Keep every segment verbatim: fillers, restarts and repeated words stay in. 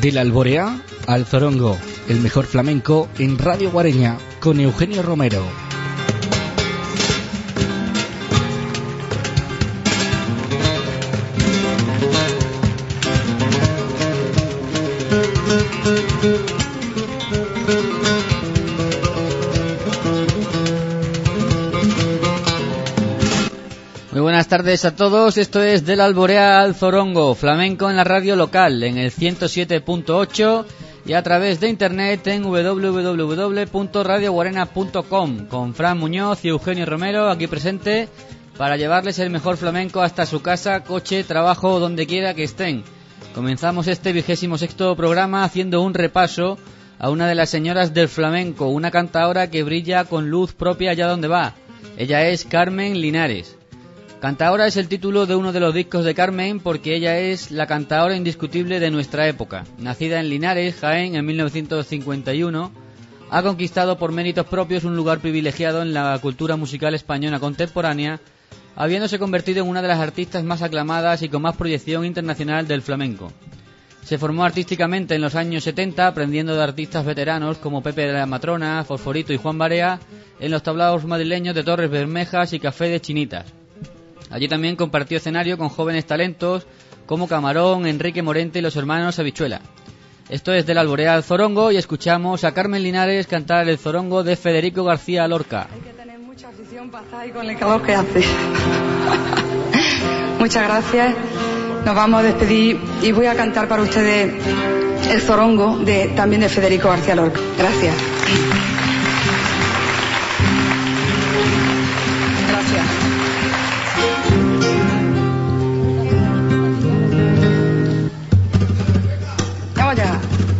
Del Alborea al Zorongo, el mejor flamenco en Radio Guareña, con Eugenio Romero. Buenas tardes a todos, esto es Del Alborea al Zorongo, flamenco en la radio local, en el ciento siete punto ocho y a través de internet en doble u doble u doble u punto radio guarena punto com, con Fran Muñoz y Eugenio Romero aquí presente para llevarles el mejor flamenco hasta su casa, coche, trabajo, donde quiera que estén. Comenzamos este vigésimo sexto programa haciendo un repaso a una de las señoras del flamenco, una cantaora que brilla con luz propia allá donde va. Ella es Carmen Linares. Cantaora es el título de uno de los discos de Carmen porque ella es la cantaora indiscutible de nuestra época. Nacida en Linares, Jaén, en mil novecientos cincuenta y uno, ha conquistado por méritos propios un lugar privilegiado en la cultura musical española contemporánea, habiéndose convertido en una de las artistas más aclamadas y con más proyección internacional del flamenco. Se formó artísticamente en los años setenta, aprendiendo de artistas veteranos como Pepe de la Matrona, Fosforito y Juan Barea, en los tablaos madrileños de Torres Bermejas y Café de Chinitas. Allí también compartió escenario con jóvenes talentos como Camarón, Enrique Morente y los hermanos Habichuela. Esto es Del Alborea al Zorongo y escuchamos a Carmen Linares cantar el Zorongo de Federico García Lorca. Hay que tener mucha afición para estar ahí con el calor que hace. Muchas gracias. Nos vamos a despedir y voy a cantar para ustedes el Zorongo de, también de Federico García Lorca. Gracias. Gracias. Vamos allá.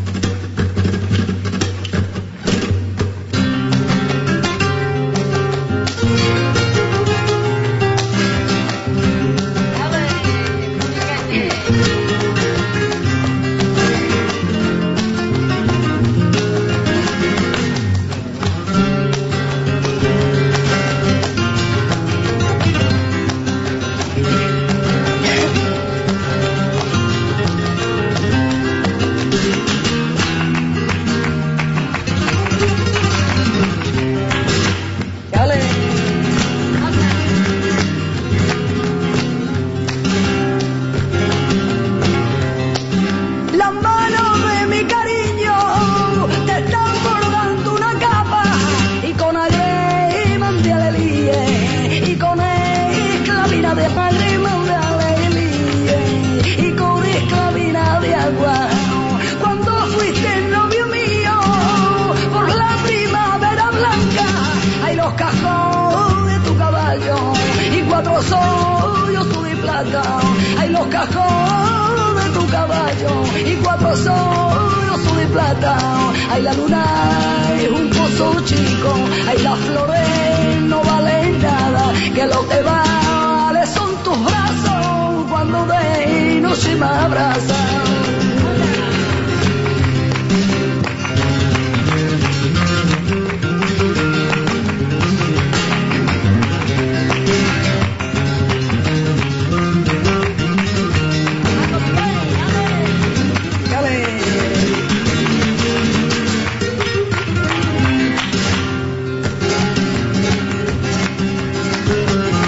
Ay, la luna es un pozo chico, ay, las flores no valen nada, que lo que vale son tus brazos cuando de noche me abrazan.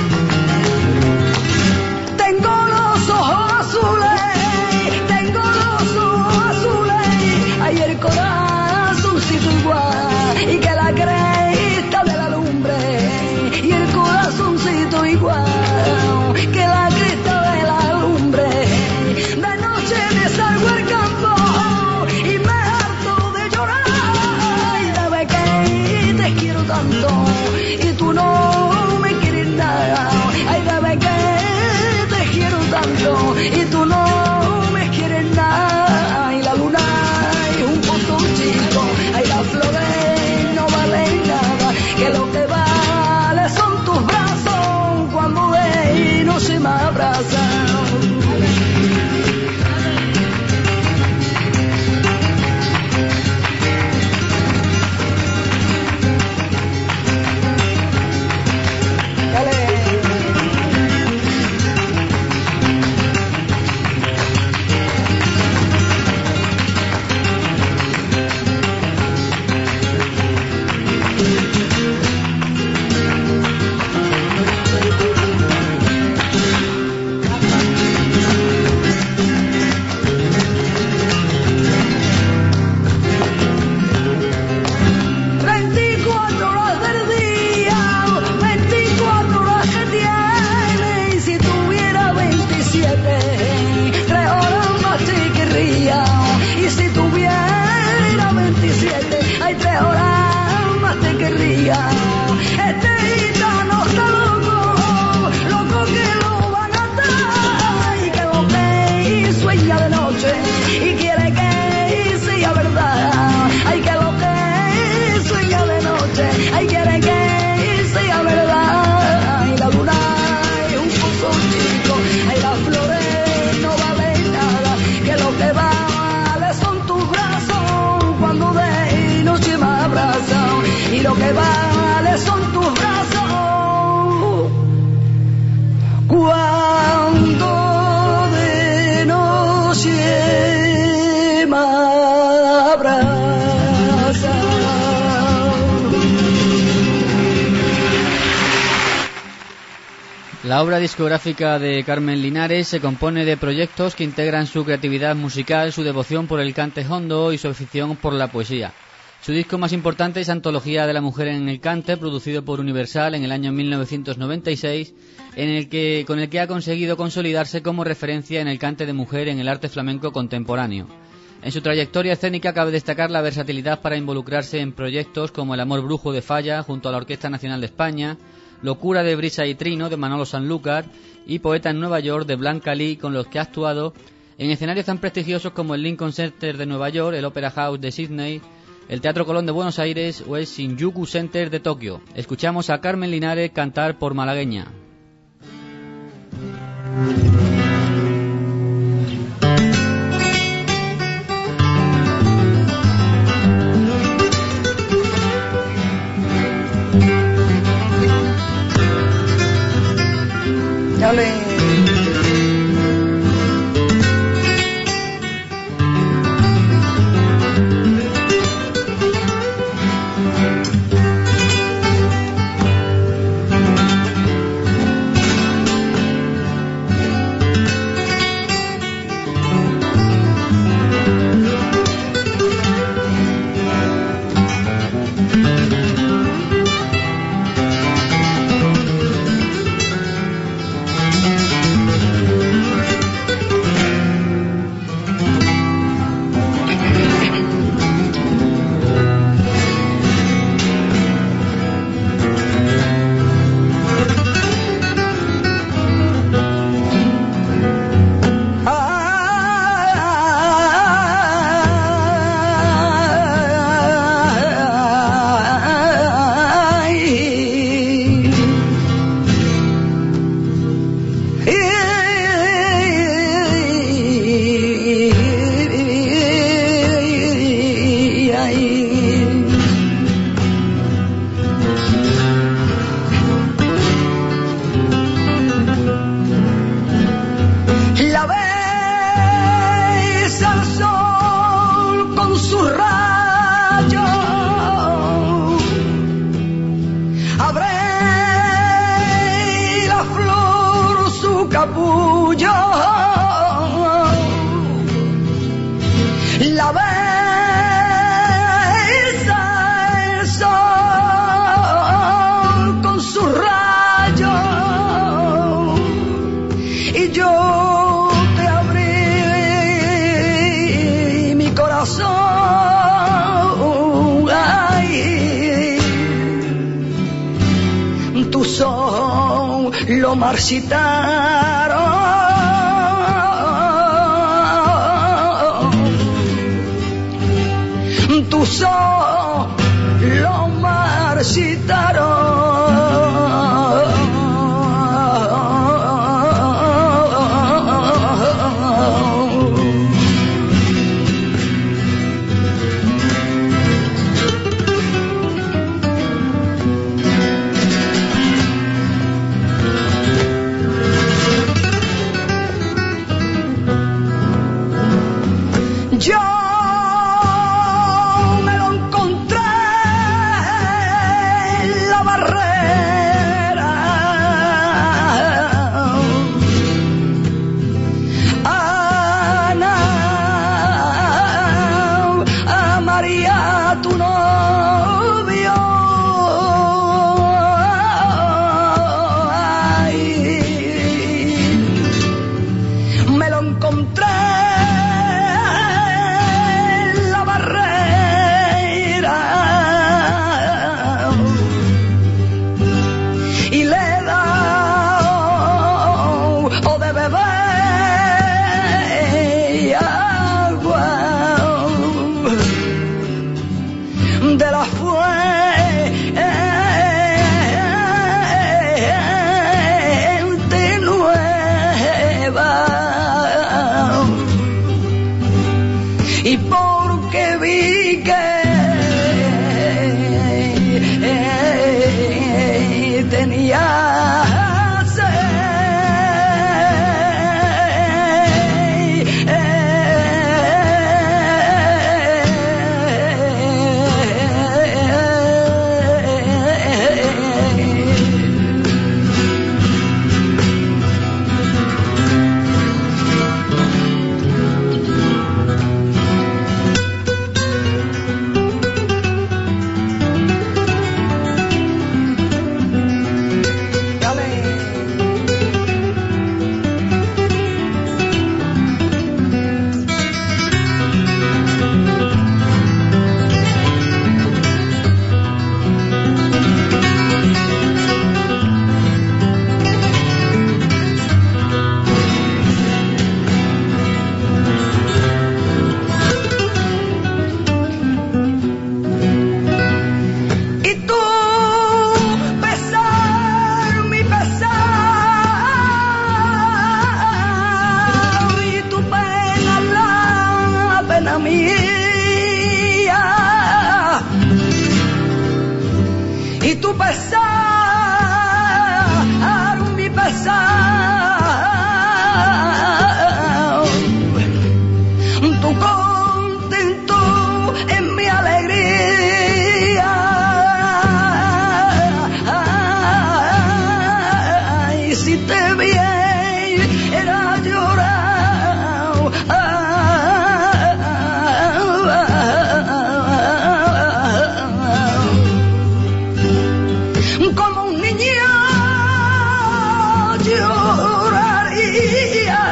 Tengo los ojos azules, tengo los ay, quiere que sea verdad. Y la luna es un pozo chico, ay, las flores no valen nada, que lo que vale son tus brazos cuando de noche me abrazan. Y lo que vale son tus brazos cuando de noche me abrazan. La obra discográfica de Carmen Linares se compone de proyectos que integran su creatividad musical, su devoción por el cante hondo y su afición por la poesía. Su disco más importante es Antología de la Mujer en el Cante, producido por Universal en el año mil novecientos noventa y seis, en el que, con el que ha conseguido consolidarse como referencia en el cante de mujer en el arte flamenco contemporáneo. En su trayectoria escénica cabe destacar la versatilidad para involucrarse en proyectos como El amor brujo de Falla, junto a la Orquesta Nacional de España, Locura de Brisa y Trino, de Manolo Sanlúcar, y Poeta en Nueva York, de Blanca Lee, con los que ha actuado en escenarios tan prestigiosos como el Lincoln Center de Nueva York, el Opera House de Sydney, el Teatro Colón de Buenos Aires o el Shinjuku Center de Tokio. Escuchamos a Carmen Linares cantar por Malagueña. Dale. Lo marchitaron, tus ojos lo marchitaron. y tu pesar, mi pesar, tu contento es mi alegría, y si te viera llorar, como un niño lloraría.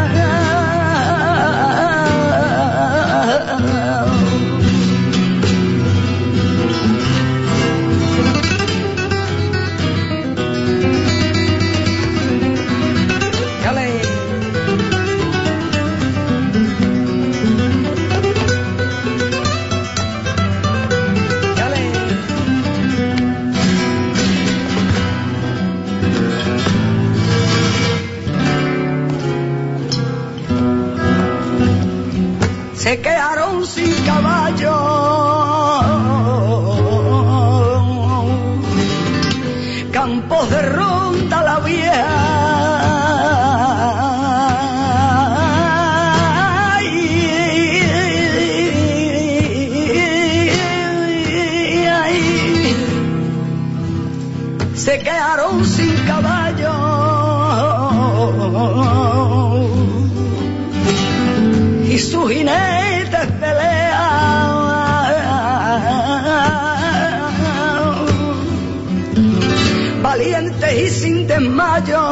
Se quedaron sin caballo, campos de ronda la vieja, se quedaron sin caballo, y sus jinetes pelean, valientes y sin desmayo,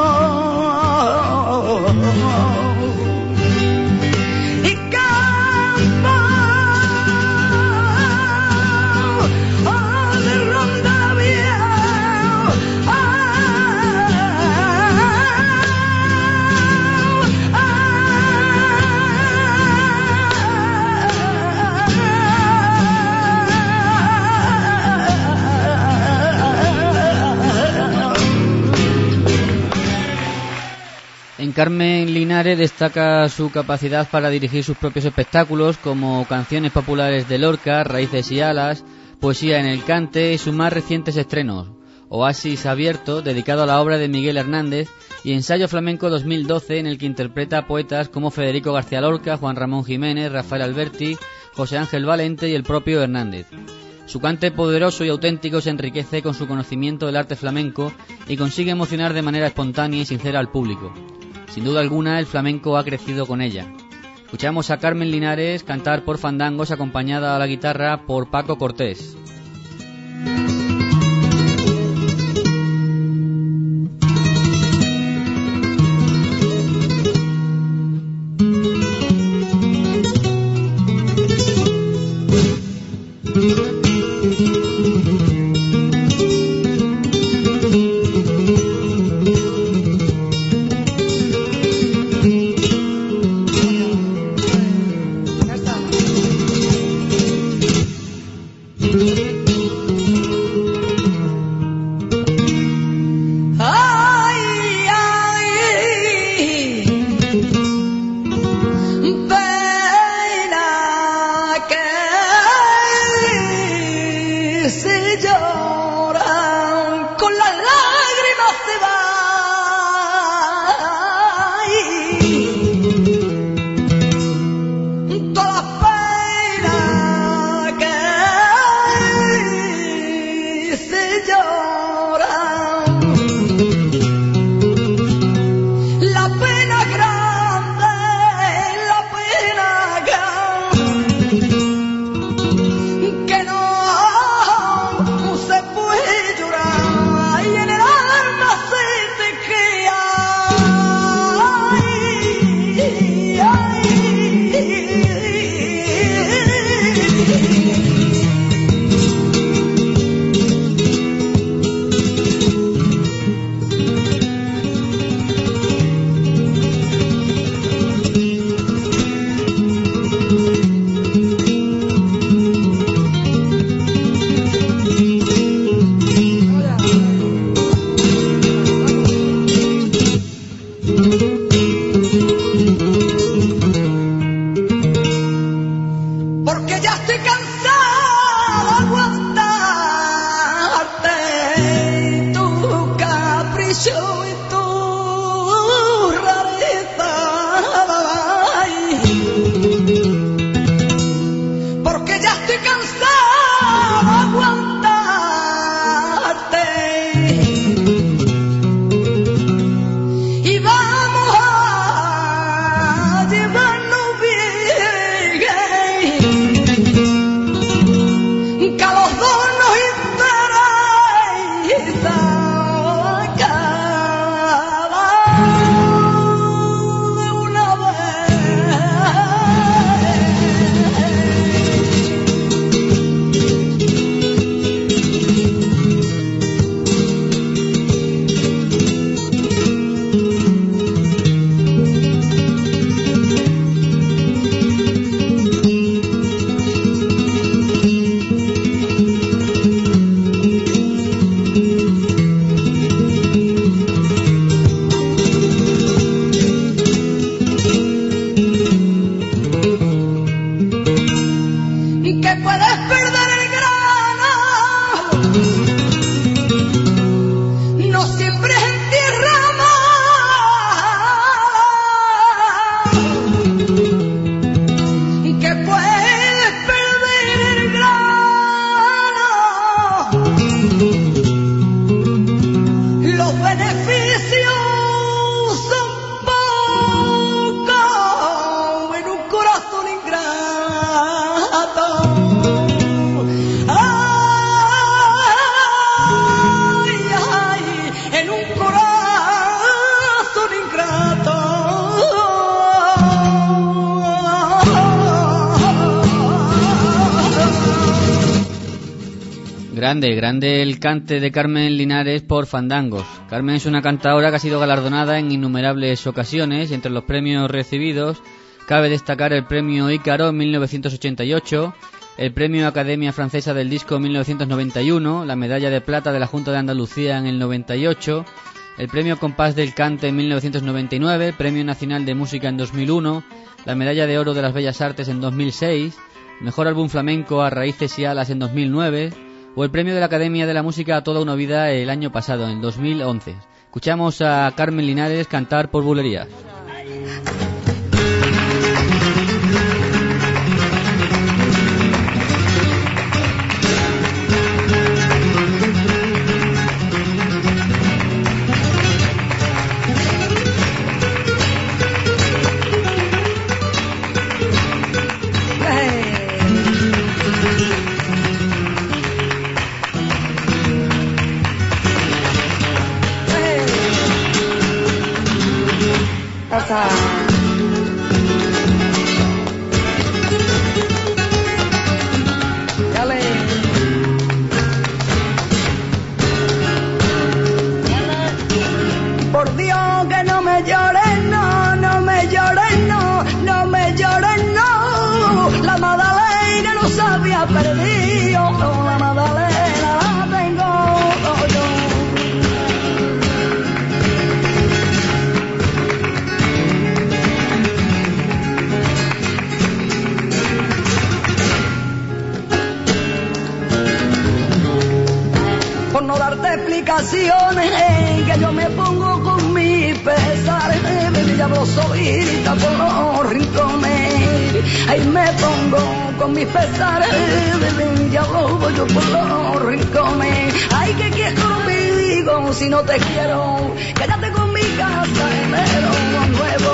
y campo oh, de ronda vieja, En Carmen Linares destaca su capacidad para dirigir sus propios espectáculos, como Canciones Populares de Lorca, Raíces y Alas, Poesía en el Cante y sus más recientes estrenos, Oasis Abierto, dedicado a la obra de Miguel Hernández, y Ensayo Flamenco dos mil doce, en el que interpreta a poetas como Federico García Lorca, Juan Ramón Jiménez, Rafael Alberti, José Ángel Valente y el propio Hernández. Su cante poderoso y auténtico se enriquece con su conocimiento del arte flamenco y consigue emocionar de manera espontánea y sincera al público. Sin duda alguna, el flamenco ha crecido con ella. Escuchamos a Carmen Linares cantar por fandangos, acompañada a la guitarra por Paco Cortés. Grande, grande el cante de Carmen Linares por Fandangos. Carmen es una cantadora que ha sido galardonada en innumerables ocasiones y entre los premios recibidos cabe destacar el premio Ícaro en mil novecientos ochenta y ocho, el premio Academia Francesa del Disco en mil novecientos noventa y uno, la medalla de plata de la Junta de Andalucía en el noventa y ocho, el premio Compás del Cante en mil novecientos noventa y nueve, el premio Nacional de Música en dos mil uno, la medalla de oro de las Bellas Artes en dos mil seis, mejor álbum flamenco a Raíces y Alas en dos mil nueve, o el premio de la Academia de la Música a Toda una Vida el año pasado, en dos mil once. Escuchamos a Carmen Linares cantar por Bulerías. Por Dios que no me llores, no, no me llores, no, no me llores, no. La Magdalena no se había perdido, no, la Magdalena la tengo yo. Por no darte explicaciones, que yo me pongo con mi pesar, me llamo solita por los rincones, ahí me pongo con mis pesares, me llamo yo por los rincones, ay que quiero conmigo, si no te quiero, quédate con mi casa, enero nuevo.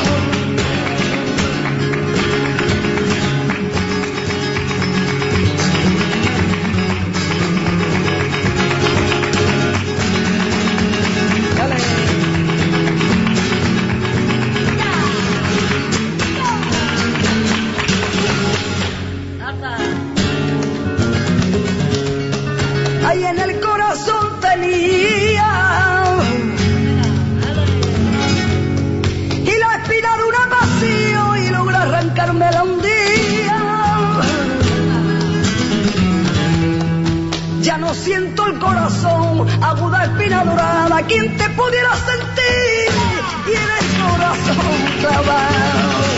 Ahí en el corazón tenía y la espina de una pasión y logré arrancármela un día. Ya no siento el corazón, aguda espina dorada, quien te pudiera sentir y en el corazón clavado.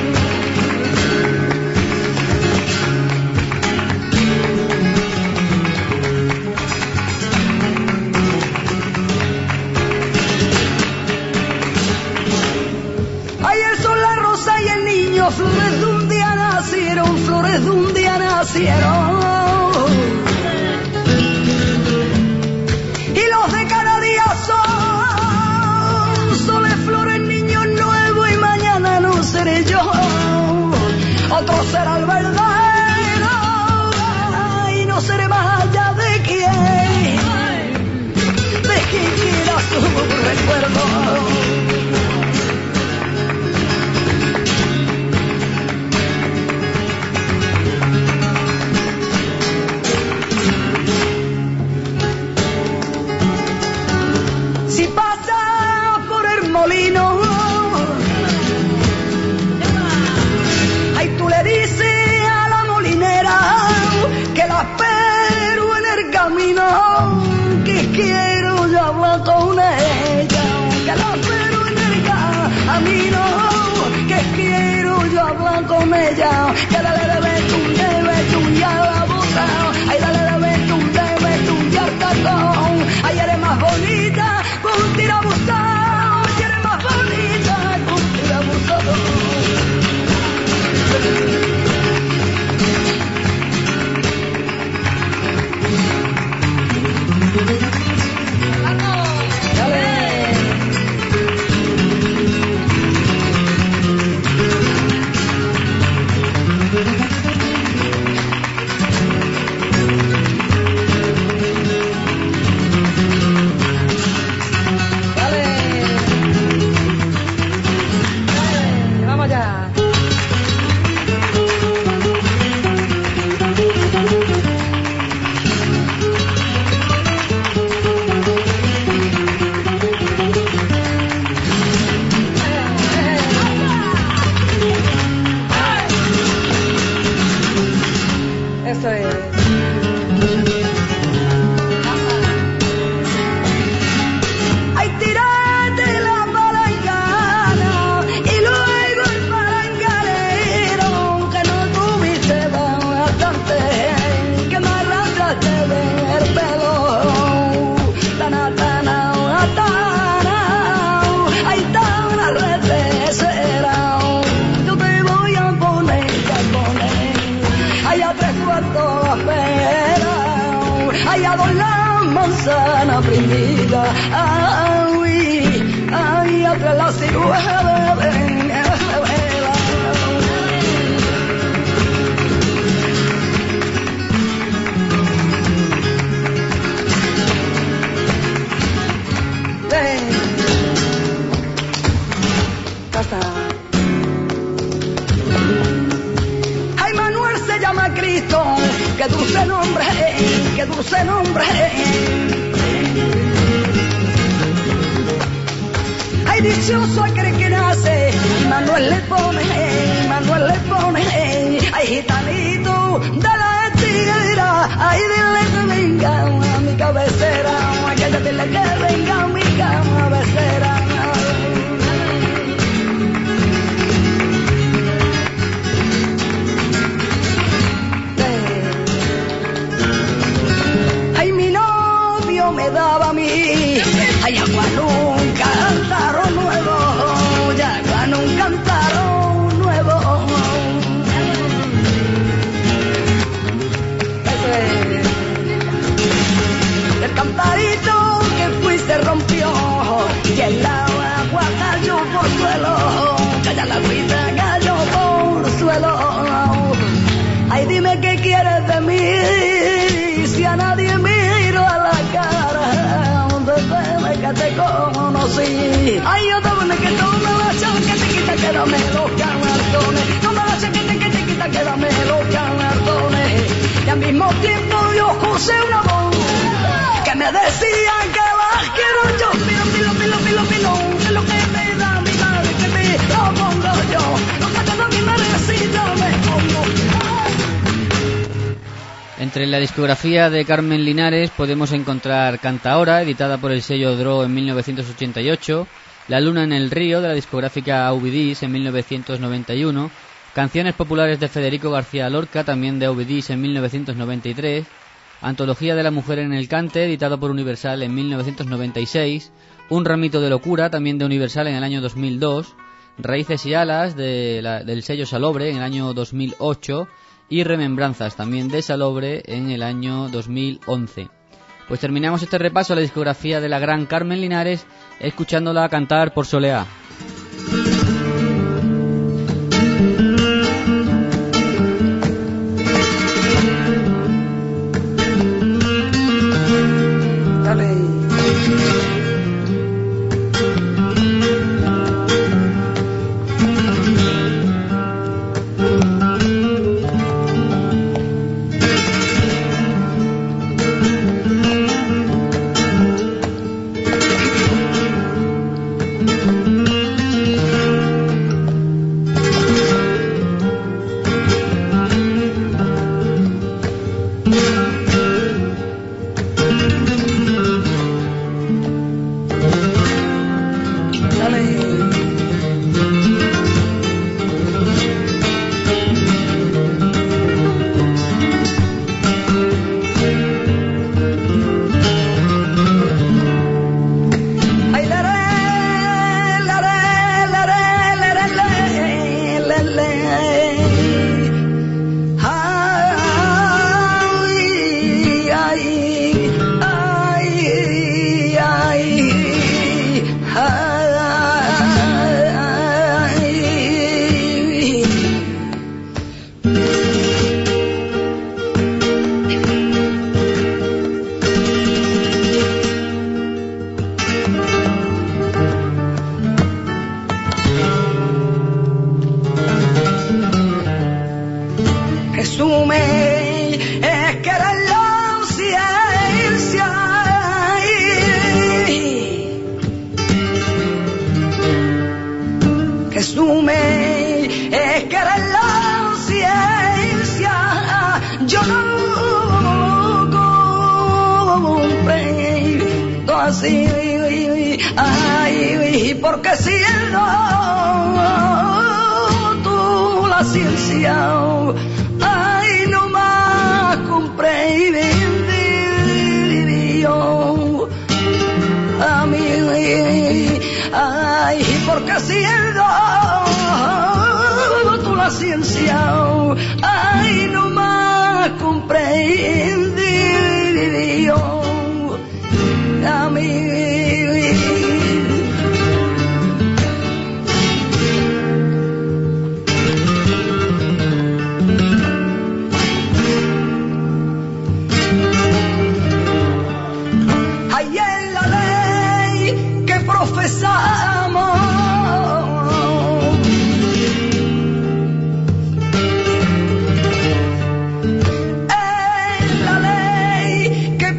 Y el niño, flores de un día nacieron, flores de un día nacieron. Y los de cada día son soles, flores, niños nuevos y mañana no seré yo. Otro será el verdadero y no seré más allá de quien, de quien quiera su recuerdo. Molino, ay tú le dices a la molinera que la espero en el camino, que quiero yo hablar con ella, que la espero en el camino, que quiero yo hablar con ella, que dale de betún, de betún ya la boca, ay dale de betún, de betún ya el tacón, ay eres más bonita con un tirabuzón. manzana prendida, ay, ay, atrás la ciruela de ay, Manuel se llama Cristo, qué dulce nombre, qué dulce nombre. Ay, dichoso aquel que nace, Manuel le pone, Manuel le pone. Ay, gitanito de la tierra, ay, dile que venga a mi cabecera, ay, que dile que venga a mi cabecera. Me daba a mí, ay, agua un cántaro nuevo, ya agua un cántaro nuevo. El cantarito que fui se rompió y el agua cayó por suelo, calla la agüita cayó por suelo. Ay, dime qué quieres de mí, si a nadie miro a la cara, desde que te conocí. Ay, yo te voy a que tome la chaqueta, quita, que dame los galardones, toma la chaqueta, que te quita, que dame los galardones. Y al mismo tiempo yo escuché una voz que me decía que las quiero yo, pilo, pilo, pilo, pilo, pilo, que lo que me da mi madre, que me lo pongo yo, lo que te da mi madre, si yo me pongo. Entre la discografía de Carmen Linares podemos encontrar Canta Ahora, editada por el sello Dro en mil novecientos ochenta y ocho, La Luna en el Río, de la discográfica Aubidis en mil novecientos noventa y uno, Canciones populares de Federico García Lorca, también de Aubidis en mil novecientos noventa y tres, Antología de la Mujer en el Cante, editado por Universal en mil novecientos noventa y seis, Un ramito de locura, también de Universal en el año dos mil dos, Raíces y alas, de la, del sello Salobre en el año dos mil ocho, y Remembranzas, también de Salobre, en el año dos mil once. Pues terminamos este repaso a la discografía de la gran Carmen Linares, escuchándola cantar por Soleá. Ay, porque siendo tú la ciencia, ay, no más comprendió a mí, ay, porque siendo tú la ciencia, ay, no más comprendió. mí. Hay en la ley que profesamos, en la ley que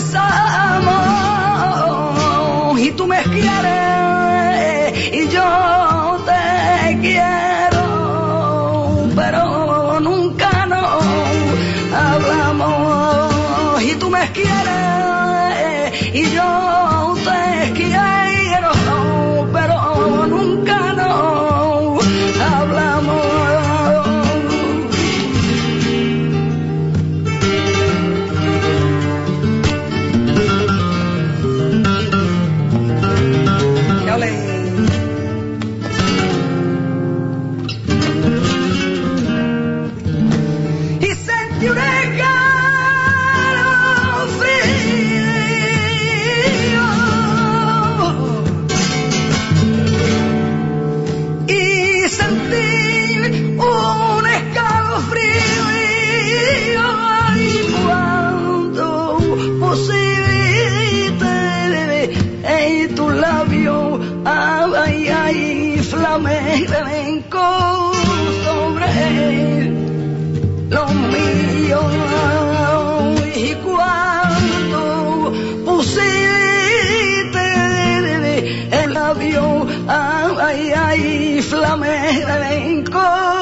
profesamos, y tú me quieres y yo te quiero, pero nunca nos hablamos, y tú me quieres y yo te quiero, pero nunca nos hablamos. Y sentí un escalofrío, y sentí un escalofrío, y cuando pusiste en tu labio, ay, ay, flamenco sobre lo mío, y cuando pusiste el labio, ay, ay, flamenco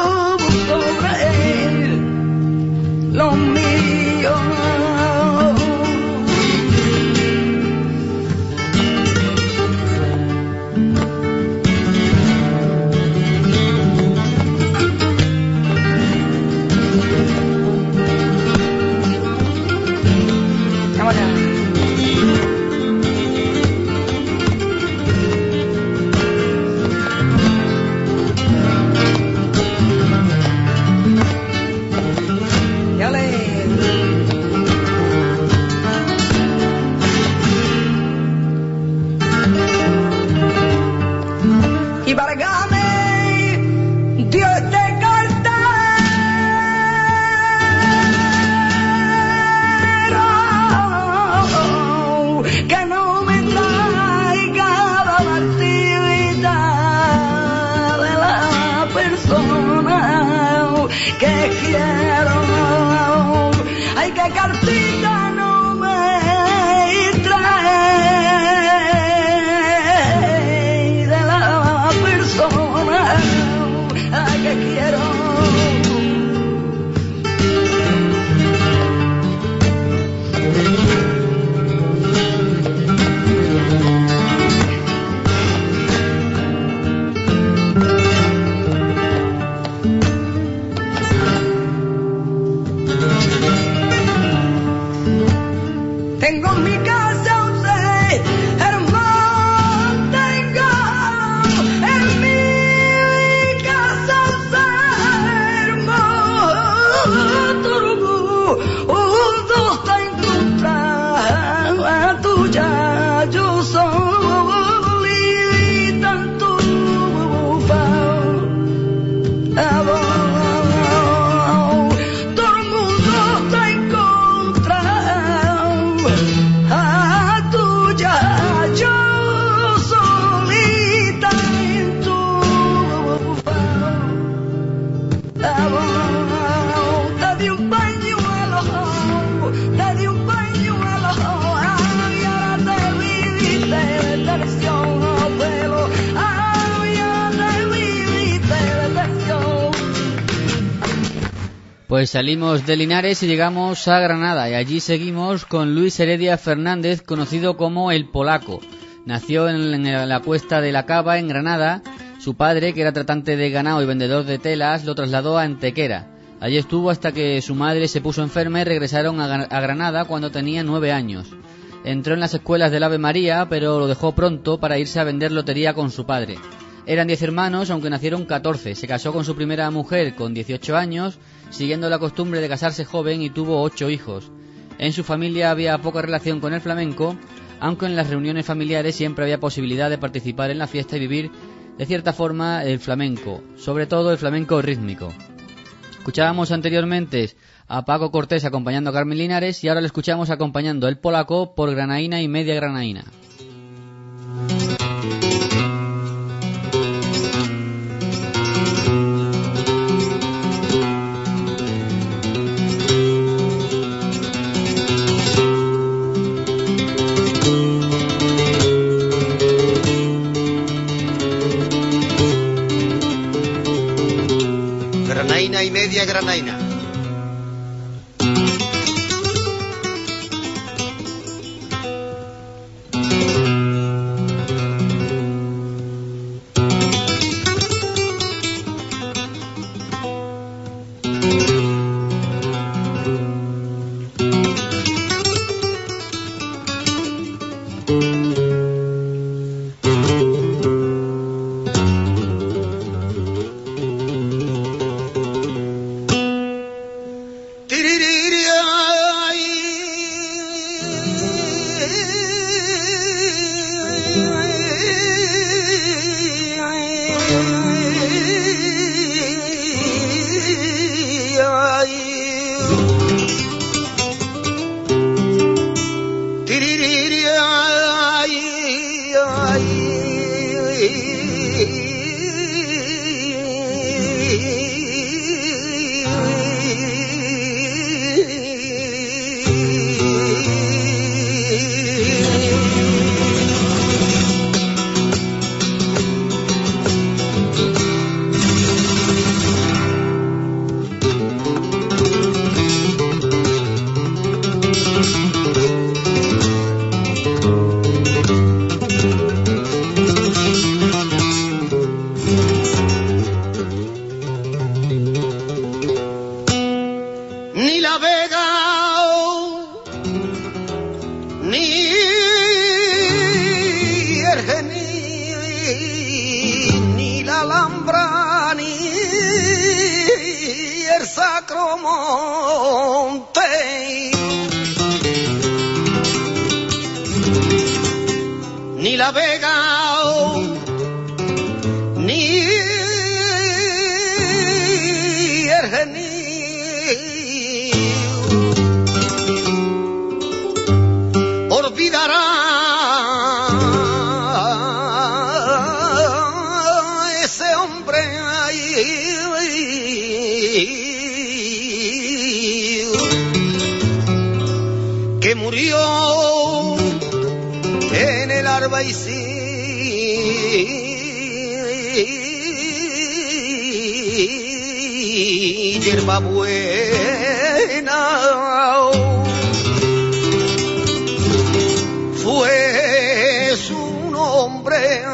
sobre lo mío. Y válgame Dios te cartero, que no me traiga la martirita de la persona que quiero. Ay, que cartita no me trae de la persona que quiero. Tengo en mi casa un ser hermoso, tengo en mi casa un ser hermoso, un dos está en contra tuya, yo solita en tu favor. Todo el mundo está en contra tuya, yo solita en tu favor. Te di un pañuelo, te di un pañuelo, ay, ahora te viviste de terciopelo, ay, ahora te viviste de terciopelo. Pues salimos de Linares y llegamos a Granada, y allí seguimos con Luis Heredia Fernández, conocido como El Polaco. Nació en, en la Cuesta de la Cava, en Granada. Su padre, que era tratante de ganado y vendedor de telas, lo trasladó a Antequera. Allí estuvo hasta que su madre se puso enferma y regresaron a, a Granada cuando tenía nueve años. Entró en las escuelas del Ave María, pero lo dejó pronto para irse a vender lotería con su padre. Eran diez hermanos, aunque nacieron catorce. Se casó con su primera mujer con dieciocho años, siguiendo la costumbre de casarse joven, y tuvo ocho hijos. En su familia había poca relación con el flamenco, aunque en las reuniones familiares siempre había posibilidad de participar en la fiesta y vivir de cierta forma el flamenco, sobre todo el flamenco rítmico. Escuchábamos anteriormente a Paco Cortés acompañando a Carmen Linares y ahora le escuchamos acompañando el polaco por granaína y media granaína. Granaína y media granaína. Hierba buena fue su nombre.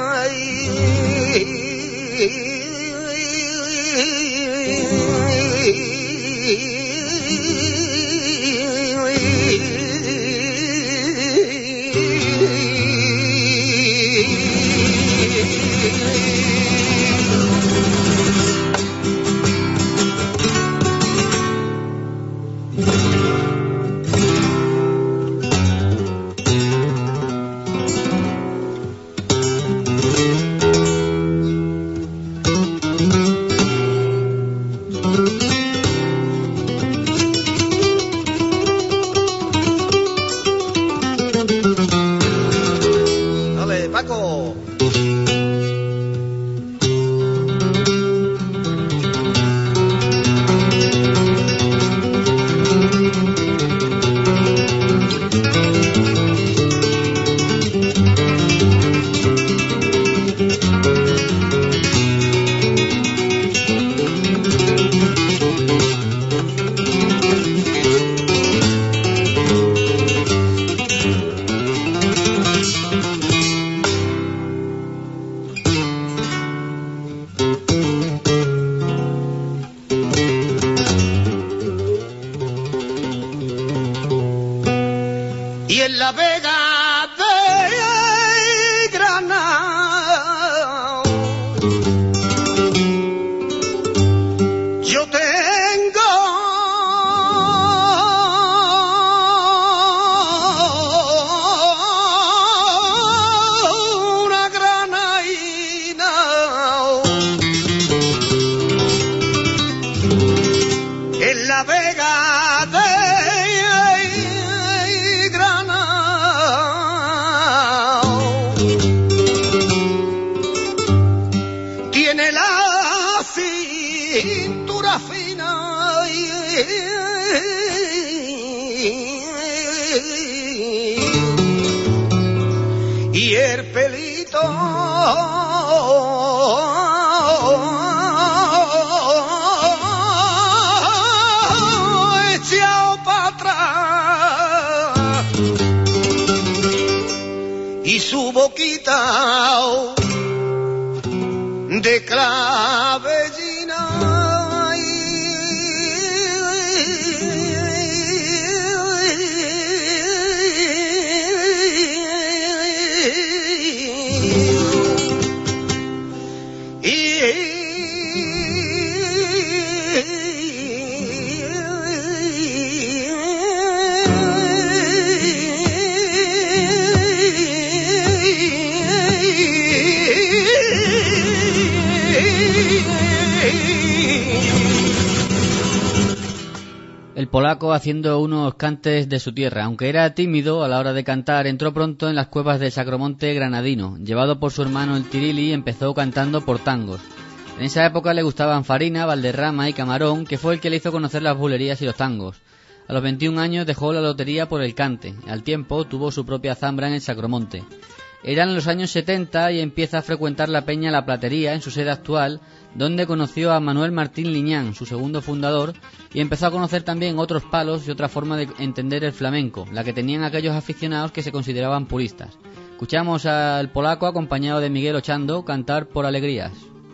el pelito echado para atrás y su boquita de clavellina. El polaco haciendo unos cantes de su tierra. Aunque era tímido a la hora de cantar, entró pronto en las cuevas del Sacromonte granadino. Llevado por su hermano el Tirili, empezó cantando por tangos. En esa época le gustaban Farina, Valderrama y Camarón, que fue el que le hizo conocer las bulerías y los tangos. A los veintiún años dejó la lotería por el cante. Al tiempo tuvo su propia zambra en el Sacromonte. Eran los años setenta y empieza a frecuentar la peña La Platería en su sede actual, donde conoció a Manuel Martín Liñán, su segundo fundador, y empezó a conocer también otros palos y otra forma de entender el flamenco, la que tenían aquellos aficionados que se consideraban puristas. Escuchamos al polaco acompañado de Miguel Ochando cantar Por Alegrías.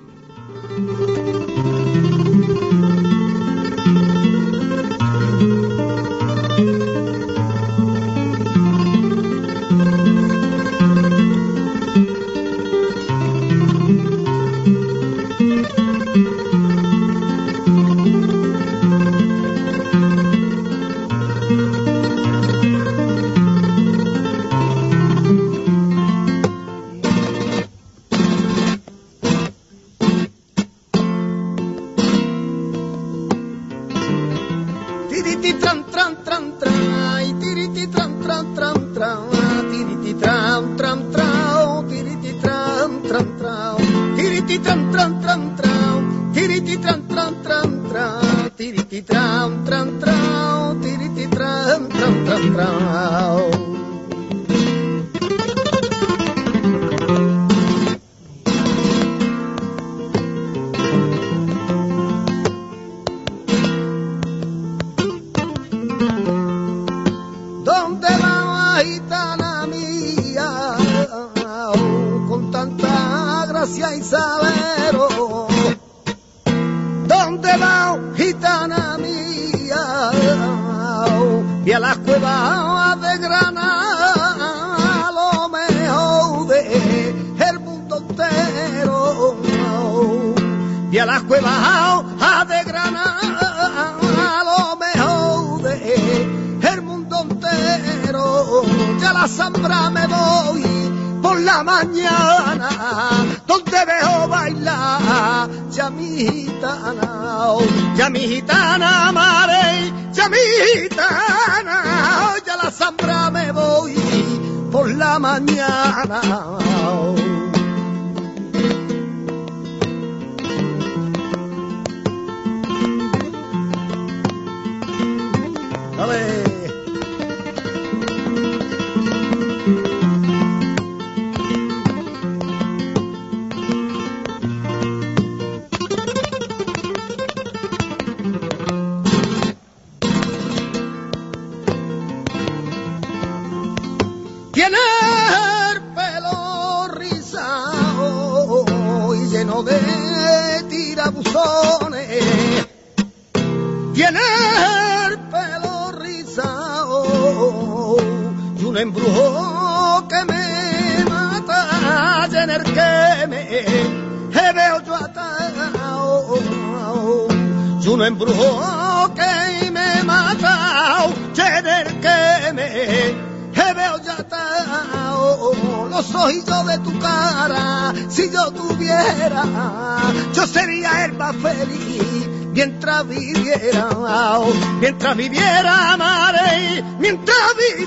Mientras viviera, amaré, mientras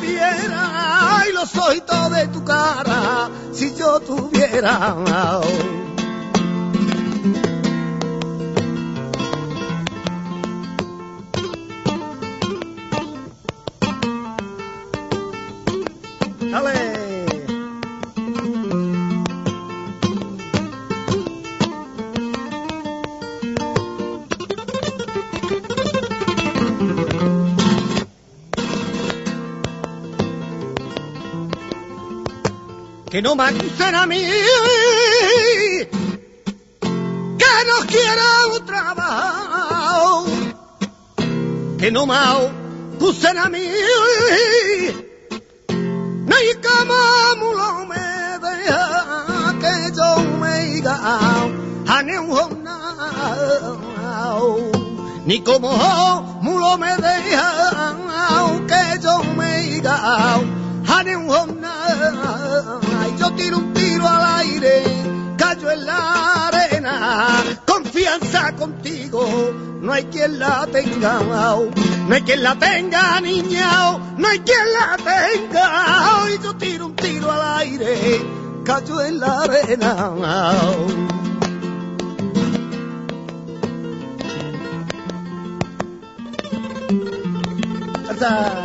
viviera, ay, los ojitos de tu cara, si yo tuviera. Dale. que no me acusen a mí, que no quiera trabajo, que no me acusen a mí, ni como mulo me deja que yo me diga a ni un jornal, ni como mulo me deja que yo me diga a ni un jornal. Yo tiro un tiro al aire, callo en la arena, confianza contigo, no hay quien la tenga, no hay quien la tenga, niña, no hay quien la tenga. Y yo tiro un tiro al aire, callo en la arena. ¡Salsa!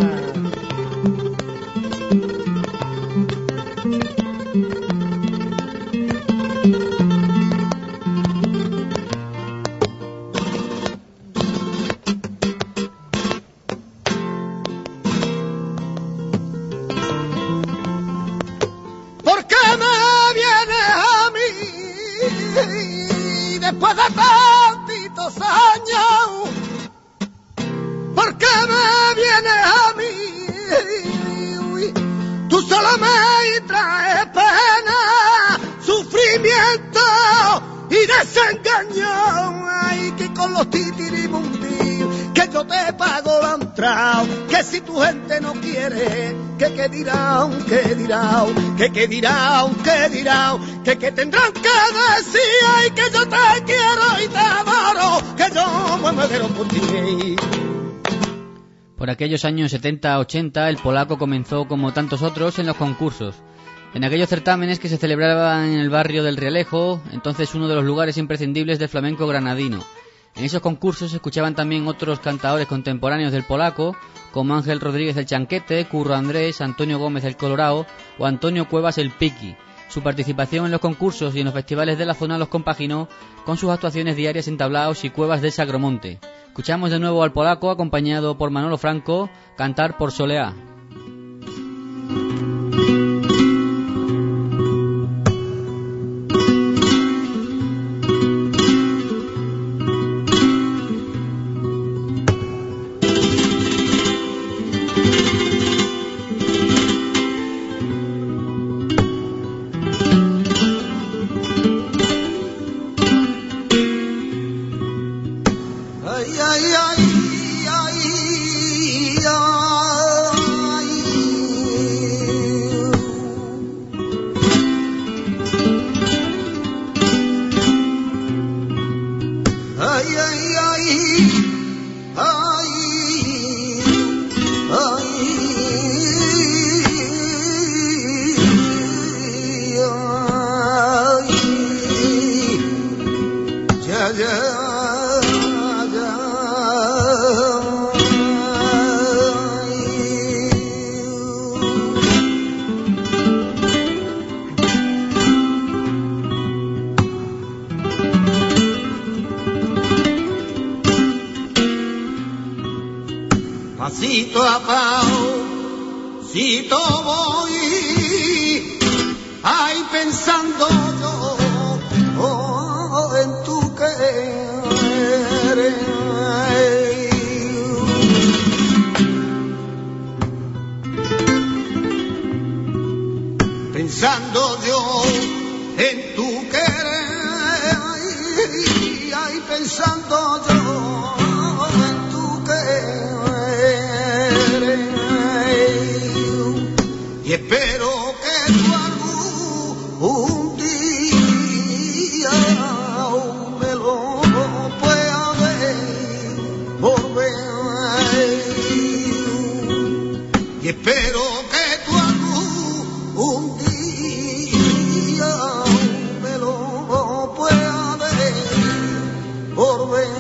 Después de tantos años, ¿por qué me vienes a mí? Tú solo me traes pena, sufrimiento y desengaño. Ay, que con los titirimundi, que yo te pago la entrada, que si tu gente no quiere, que que dirán, que dirán, que que dirán, que dirán, que que tendrán que decir, ay, que yo te quiero y te adoro, que yo me muero por ti. Por aquellos años setenta ochenta, el polaco comenzó, como tantos otros, en los concursos. En aquellos certámenes que se celebraban en el barrio del Rialejo, entonces uno de los lugares imprescindibles del flamenco granadino. En esos concursos se escuchaban también otros cantadores contemporáneos del polaco, como Ángel Rodríguez el Chanquete, Curro Andrés, Antonio Gómez el Colorao o Antonio Cuevas el Piqui. Su participación en los concursos y en los festivales de la zona los compaginó con sus actuaciones diarias en tablaos y cuevas de Sagromonte. Escuchamos de nuevo al polaco, acompañado por Manolo Franco, cantar por Soleá. Pasito a pasito voy, ay, pensando yo oh, en tu querer. Pensando yo en tu querer, ay, pensando yo en tu querer. Y espero que tú algún día me lo puedas devolver. Y espero que tú algún día me lo puedas devolver.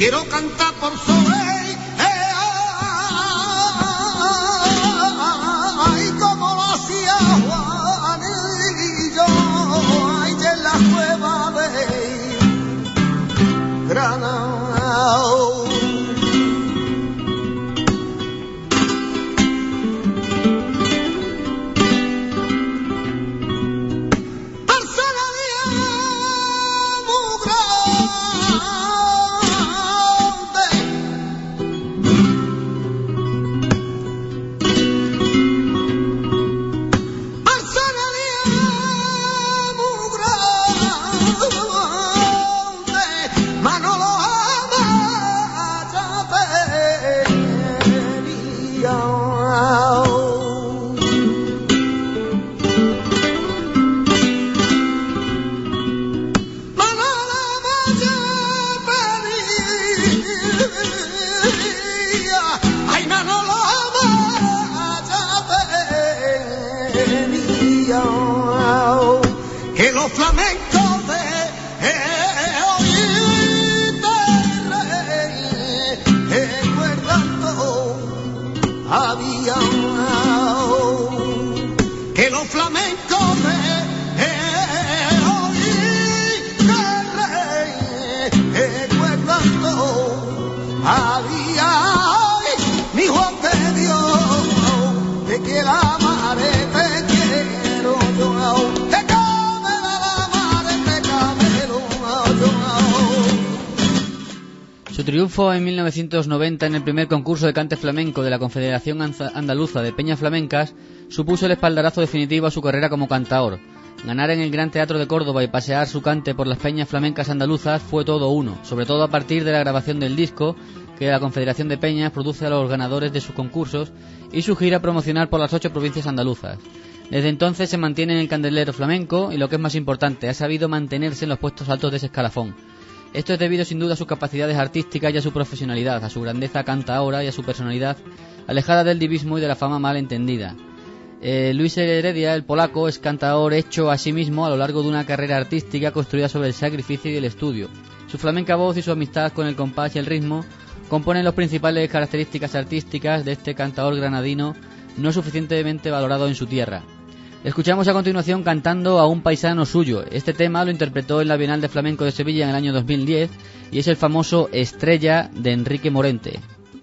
quiero cantar por Soleil, eh, ay, como lo hacía Juanillo, ay, en la cueva de Granada. Que los flamencos de recuerdando habían, que los flamencos de recuerdando había, mi Juan de Dios, de que la madre te quiero yo. Su triunfo en mil novecientos noventa en el primer concurso de cante flamenco de la Confederación Andaluza de Peñas Flamencas supuso el espaldarazo definitivo a su carrera como cantaor. Ganar en el Gran Teatro de Córdoba y pasear su cante por las peñas flamencas andaluzas fue todo uno, sobre todo a partir de la grabación del disco que la Confederación de Peñas produce a los ganadores de sus concursos y su gira promocional por las ocho provincias andaluzas. Desde entonces se mantiene en el candelero flamenco y, lo que es más importante, ha sabido mantenerse en los puestos altos de ese escalafón. Esto es debido sin duda a sus capacidades artísticas y a su profesionalidad, a su grandeza cantaora y a su personalidad alejada del divismo y de la fama mal entendida. Eh, Luis Heredia, el polaco, es cantaor hecho a sí mismo a lo largo de una carrera artística construida sobre el sacrificio y el estudio. Su flamenca voz y su amistad con el compás y el ritmo componen las principales características artísticas de este cantaor granadino no suficientemente valorado en su tierra. Escuchamos a continuación cantando a un paisano suyo. Este tema lo interpretó en la Bienal de Flamenco de Sevilla en el año dos mil diez y es el famoso Estrella de Enrique Morente.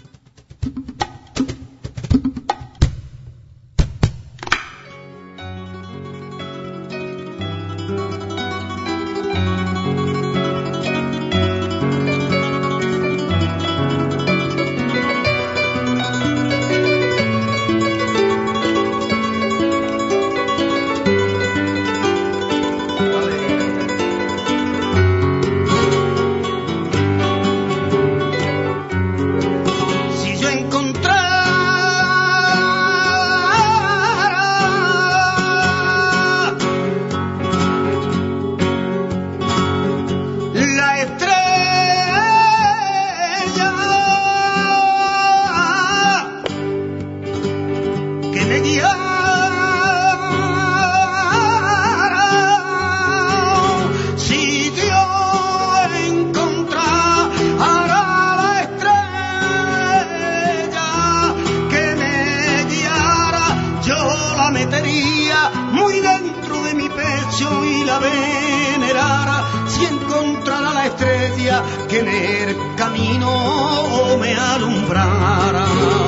Que en el camino me alumbrara.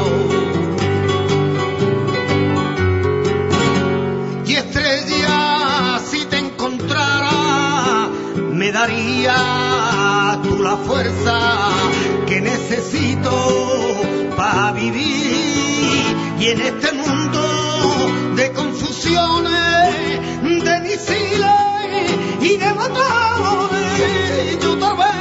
Y estrella, si te encontrara, me daría tú la fuerza que necesito para vivir. Y en este mundo de confusiones, de misiles y de motores, yo tal vez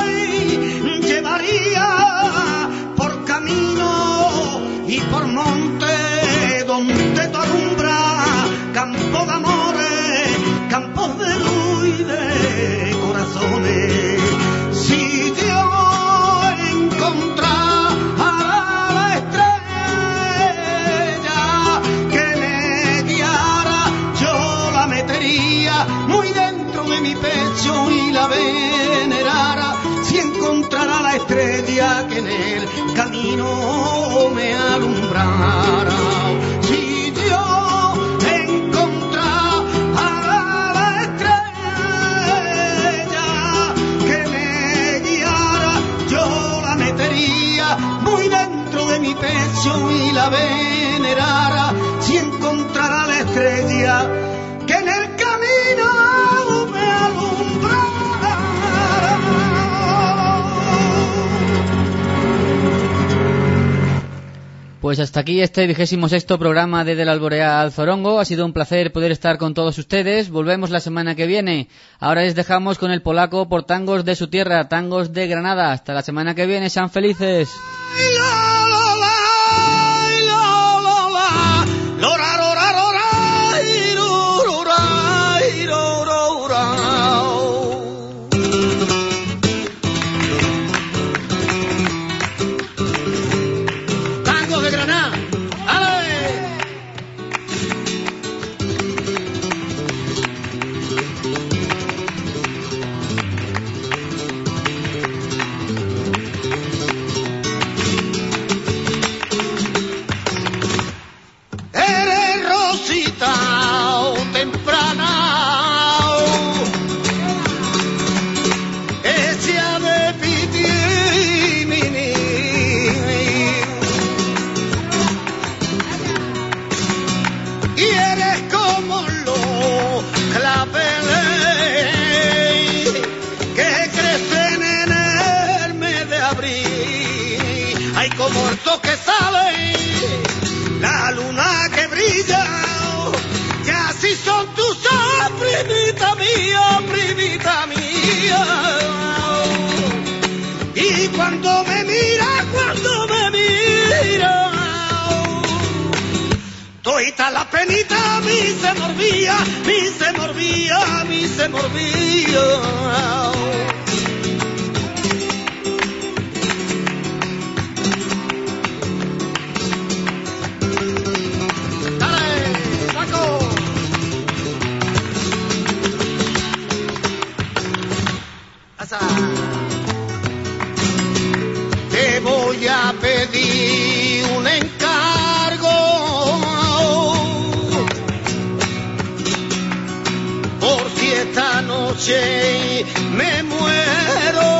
por camino y por monte donde tu alumbra, campo de amores, campos de luz y de corazones. Si Dios encontrara la estrella que me guiara, yo la metería muy dentro de mi pecho y la estrella que en el camino me alumbrara. Si yo encontrara la estrella que me guiara, yo la metería muy dentro de mi pecho y la venerara. Si encontrara la estrella que en el camino me alumbrara. Pues hasta aquí este vigésimo sexto programa de Del Alborea al Zorongo. Ha sido un placer poder estar con todos ustedes. Volvemos la semana que viene. Ahora les dejamos con el polaco por tangos de su tierra, tangos de Granada. Hasta la semana que viene, sean felices. Que sale la luna que brilla, que así son tus ojos, primita mía, primita mía. Y cuando me mira, cuando me mira, toita la penita a mí se morbía, mí se morbía, mí se morbía. Te voy a pedir un encargo, por si esta noche me muero,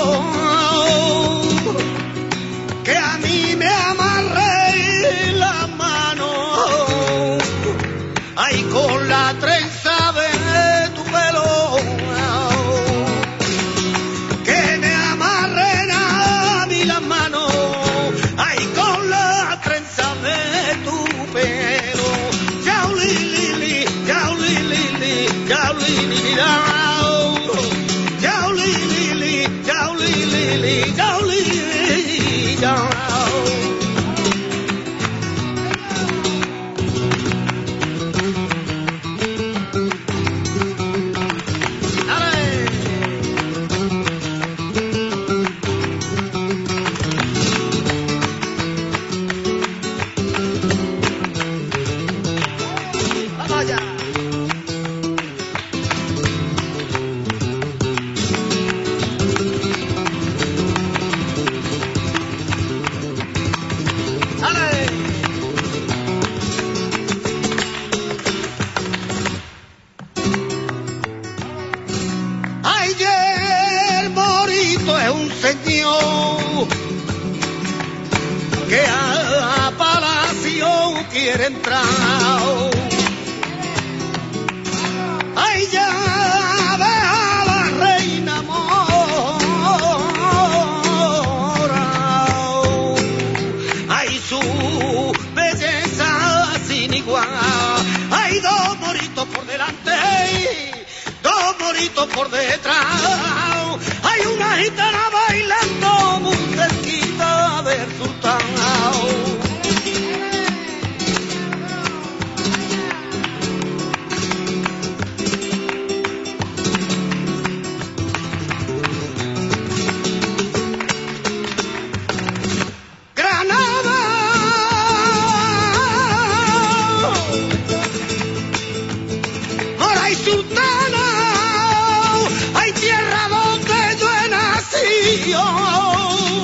que a mí me amarré la mano, ay, con la trenza de tu pelo. Que a palacio quiere entrar. Ay, ya ve a la reina mora. Ay, su belleza sin igual. Hay dos moritos por delante, dos moritos por detrás. Hay una gitana bailando muy cerquita del sultán. Sultana, hay tierra donde yo he nacido.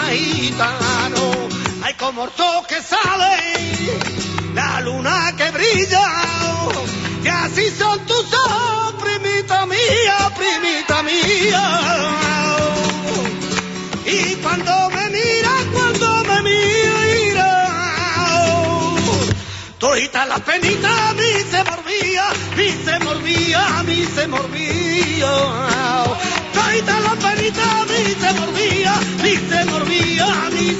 gitano. Ay, como el sol que sale, la luna que brilla, y así son tus ojos, primita mía, primita mía. Y cuando me mira, cuando me mira, todita la penita a mí se mordía, a mí se mordía, a mí se mordía. Todita la penita a mí se mordía, a mí se mordía, a mí